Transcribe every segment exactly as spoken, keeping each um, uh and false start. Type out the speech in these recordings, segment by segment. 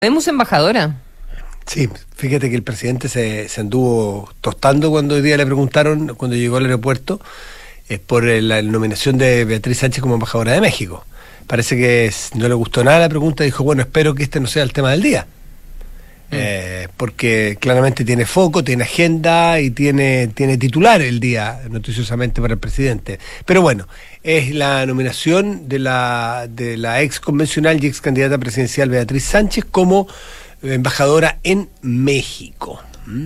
¿Vemos embajadora? Sí, fíjate que el presidente se, se anduvo tostando cuando hoy día le preguntaron, cuando llegó al aeropuerto, es por la nominación de Beatriz Sánchez como embajadora de México. Parece que es, no le gustó nada la pregunta, dijo, bueno, espero que este no sea el tema del día. Mm. Eh, porque claramente tiene foco, tiene agenda y tiene, tiene titular el día, noticiosamente, para el presidente. Pero bueno, es la nominación de la, de la ex convencional y ex candidata presidencial Beatriz Sánchez como embajadora en México. ¿Mm?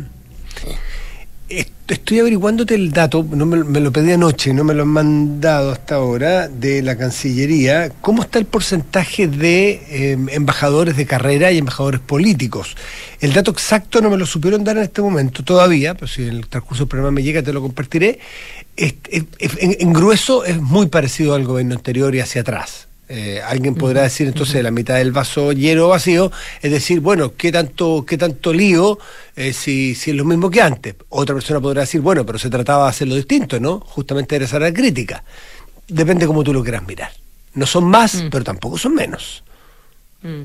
Estoy averiguándote el dato, no me, me lo pedí anoche, no me lo han mandado hasta ahora, de la Cancillería. ¿Cómo está el porcentaje de eh, embajadores de carrera y embajadores políticos? El dato exacto no me lo supieron dar en este momento todavía, pero si en el transcurso del programa me llega te lo compartiré. Es, es, es, en, en grueso es muy parecido al gobierno anterior y hacia atrás. Eh, alguien podrá decir entonces, uh-huh, la mitad del vaso lleno o vacío, es decir, bueno, ¿qué tanto qué tanto lío eh, si, si es lo mismo que antes? Otra persona podrá decir, bueno, pero se trataba de hacerlo distinto, ¿no? Justamente era esa la crítica. Depende cómo tú lo quieras mirar. No son más, mm. pero tampoco son menos. Mm.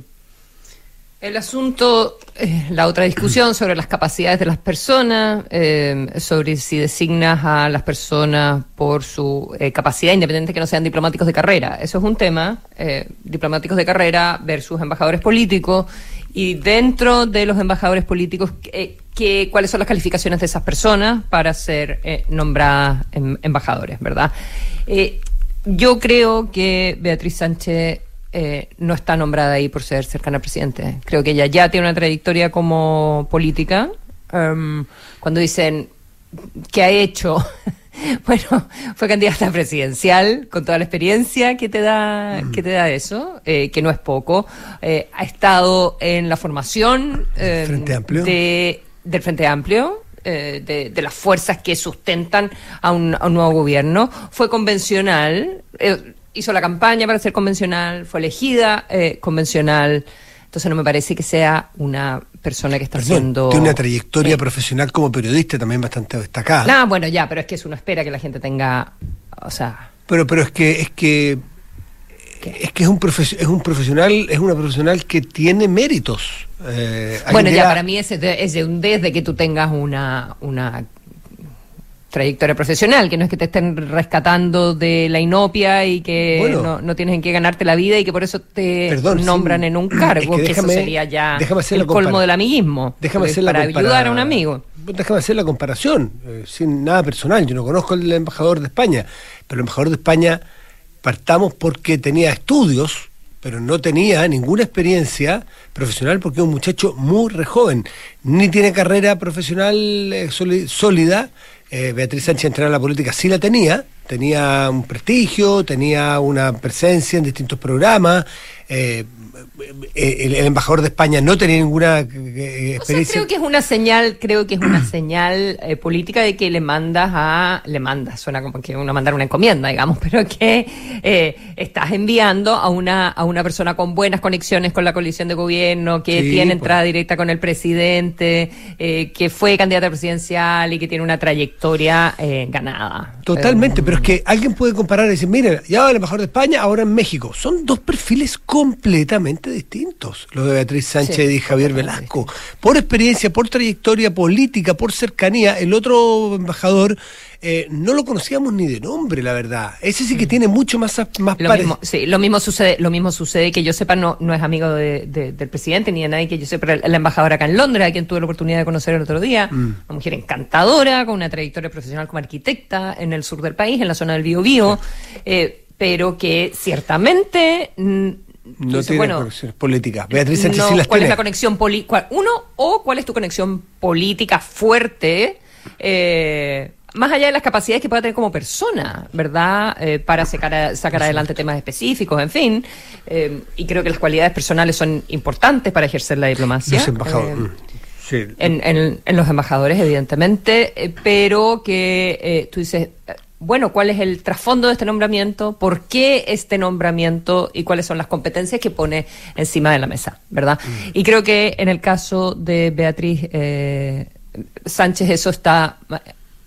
El asunto, eh, la otra discusión sobre las capacidades de las personas, eh, sobre si designas a las personas por su eh, capacidad, independiente que no sean diplomáticos de carrera. Eso es un tema, eh, diplomáticos de carrera versus embajadores políticos, y dentro de los embajadores políticos, eh, que, cuáles son las calificaciones de esas personas para ser eh, nombradas em, embajadores, ¿verdad? Eh, yo creo que Beatriz Sánchez Eh, no está nombrada ahí por ser cercana al presidente. Creo que ella ya tiene una trayectoria como política. Um, cuando dicen ¿qué ha hecho? Bueno, fue candidata presidencial con toda la experiencia que te da, mm. que te da eso, eh, que no es poco. Eh, ha estado en la formación eh, Frente Amplio. De, del Frente Amplio. Eh, de, de las fuerzas que sustentan a un, a un nuevo gobierno. Fue convencional, eh, hizo la campaña para ser convencional, fue elegida eh, convencional. Entonces no me parece que sea una persona que está Perdón, haciendo... Tiene una trayectoria eh, profesional como periodista también bastante destacada. No, bueno, ya, pero es que eso uno espera que la gente tenga... O sea... Pero pero es que es que ¿Qué? es que es un profe- es un profesional, es una profesional que tiene méritos. Eh, bueno, ya, la... para mí es de, es de un desde que tú tengas una... una trayectoria profesional, que no es que te estén rescatando de la inopia y que bueno, no, no tienes en qué ganarte la vida y que por eso te Perdón, nombran sí, en un cargo, es que, déjame, que eso sería ya el colmo del amiguismo, déjame hacer la para compara- ayudar a un amigo. Déjame hacer la comparación, eh, sin nada personal. Yo no conozco al embajador de España, pero el embajador de España partamos porque tenía estudios, pero no tenía ninguna experiencia profesional porque es un muchacho muy re joven, ni tiene carrera profesional eh, sólida. Eh, Beatriz Sánchez, entrar a la política sí la tenía, tenía un prestigio, tenía una presencia en distintos programas. Eh, el, el embajador de España no tenía ninguna eh, experiencia. O sea, creo que es una señal, creo que es una señal eh, política de que le mandas a, le mandas, suena como que uno mandar una encomienda, digamos, pero que eh, estás enviando a una a una persona con buenas conexiones con la coalición de gobierno, que sí, tiene entrada pues. directa con el presidente, eh, que fue candidata presidencial y que tiene una trayectoria eh, ganada. Totalmente, eh, pero es que alguien puede comparar y decir, mira, ya el embajador de España, ahora en México. Son dos perfiles completamente distintos, los de Beatriz Sánchez sí, y Javier Velasco. Por experiencia, por trayectoria política, por cercanía. El otro embajador eh, no lo conocíamos ni de nombre, la verdad. Ese sí que tiene mucho más más lo mismo, sí, lo mismo sucede, lo mismo sucede que yo sepa, no, no es amigo de, de, del presidente ni de nadie que yo sepa. La embajadora acá en Londres, a quien tuve la oportunidad de conocer el otro día, mm. una mujer encantadora, con una trayectoria profesional como arquitecta en el sur del país, en la zona del Biobío, sí. eh, pero que ciertamente mm, no dice, tiene bueno, conexiones políticas. Beatriz Sánchez no, sí las ¿cuál tiene. es la conexión política? Uno, o cuál es tu conexión política fuerte, eh, más allá de las capacidades que pueda tener como persona, ¿verdad? Eh, para sacar, sacar adelante temas específicos, en fin. Eh, y creo que las cualidades personales son importantes para ejercer la diplomacia. Los embajadores. Eh, sí. en, en, en los embajadores, evidentemente, eh, pero que eh, tú dices... Bueno, ¿cuál es el trasfondo de este nombramiento? ¿Por qué este nombramiento? ¿Y cuáles son las competencias que pone encima de la mesa? ¿Verdad? Mm. Y creo que en el caso de Beatriz eh, Sánchez eso está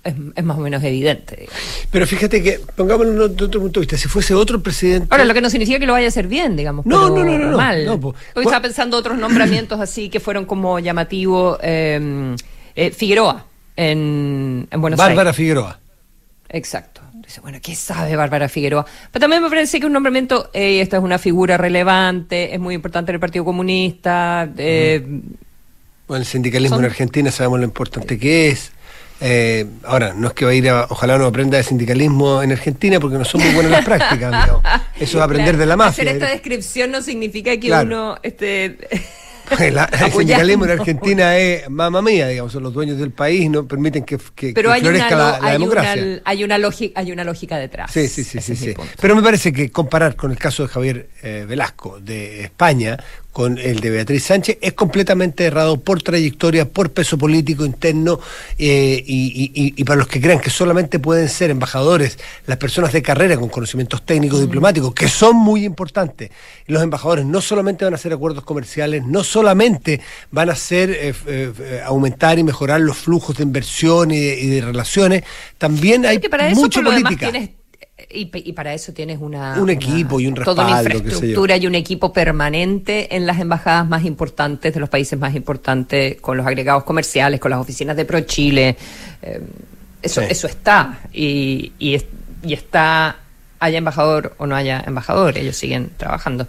es, es más o menos evidente, digamos. Pero fíjate que, pongámoslo de otro punto de vista, si fuese otro presidente... Ahora, lo que no significa que lo vaya a hacer bien, digamos. No, pero no, no, no, no, mal. no, po. Hoy estaba pensando otros nombramientos así que fueron como llamativos. Eh, eh, Figueroa, en, en Buenos Bárbara Aires. Figueroa. Exacto. Dice, bueno, ¿qué sabe Bárbara Figueroa? Pero también me parece que un nombramiento, eh, esta es una figura relevante, es muy importante en el Partido Comunista. Eh, uh-huh. Bueno, el sindicalismo son... en Argentina sabemos lo importante que es. Eh, ahora, no es que va a ir a, ojalá no aprenda de sindicalismo en Argentina porque no son muy buenas las prácticas, digamos. Eso es aprender claro, de la mafia. Hacer esta descripción no significa que claro. uno... este La, el sindicalismo en Argentina es mamá mía, digamos, son los dueños del país, no permiten que, que, Pero que hay florezca una, la, la hay democracia. Una, hay, una lógica, hay una lógica detrás. Sí, sí, sí, sí, es sí. Pero me parece que comparar con el caso de Javier eh, Velasco de España con el de Beatriz Sánchez es completamente errado por trayectoria, por peso político interno eh, y, y, y para los que crean que solamente pueden ser embajadores las personas de carrera con conocimientos técnicos mm. diplomáticos, que son muy importantes. Los embajadores no solamente van a hacer acuerdos comerciales, no solamente van a hacer eh, eh, aumentar y mejorar los flujos de inversión y de, y de relaciones, también hay mucha política. Y, y para eso tienes una un equipo una, y un respaldo, toda una infraestructura y un equipo permanente en las embajadas más importantes de los países más importantes, con los agregados comerciales, con las oficinas de ProChile. Eh, eso sí. eso está y, y, es, y está haya embajador o no haya embajador, ellos siguen trabajando.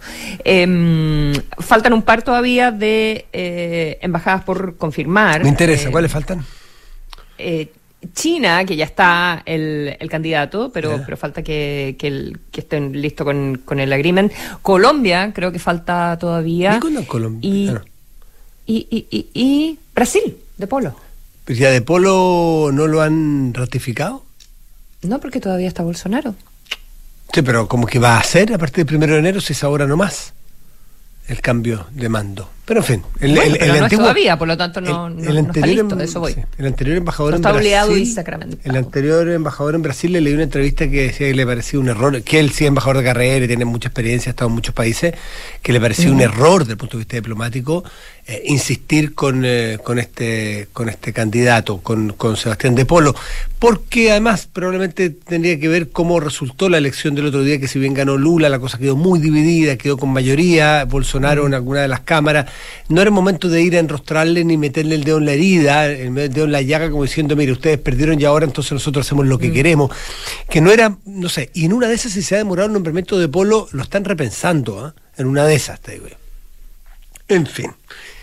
Eh, faltan un par todavía de eh, embajadas por confirmar. Me interesa, eh, ¿cuáles faltan? Eh, China, que ya está el, el candidato, pero, yeah. pero falta que, que, el, que estén listos con, con el agreement. Colombia, creo que falta todavía. ¿Y cuándo Colombia? Y, ah. y, y, y, y Brasil, de polo. ¿Pero ya de polo no lo han ratificado? No, porque todavía está Bolsonaro. Sí, pero como que va a ser a partir del primero de enero, si es ahora nomás, el cambio de mando. Pero en fin, el, bueno, el, el no antiguo, es todavía, por lo tanto no, el, no, el no anterior, está listo, de eso voy. Sí, el anterior embajador no en está Brasil, obligado y sacramentado. El anterior embajador en Brasil le leí una entrevista que decía que le parecía un error, que él sí es embajador de carrera y tiene mucha experiencia, ha estado en muchos países, que le parecía mm. un error desde el punto de vista diplomático eh, insistir con, eh, con este con este candidato, con, con Sebastián de Polo, porque además probablemente tendría que ver cómo resultó la elección del otro día, que si bien ganó Lula, la cosa quedó muy dividida, quedó con mayoría, Bolsonaro mm. en alguna de las cámaras, no era momento de ir a enrostrarle ni meterle el dedo en la herida, el dedo en la llaga, como diciendo, mire, ustedes perdieron y ahora entonces nosotros hacemos lo que mm. queremos, que no era, no sé, y en una de esas, si se ha demorado el nombramiento de Polo, lo están repensando, ¿eh? En una de esas, te digo. En fin.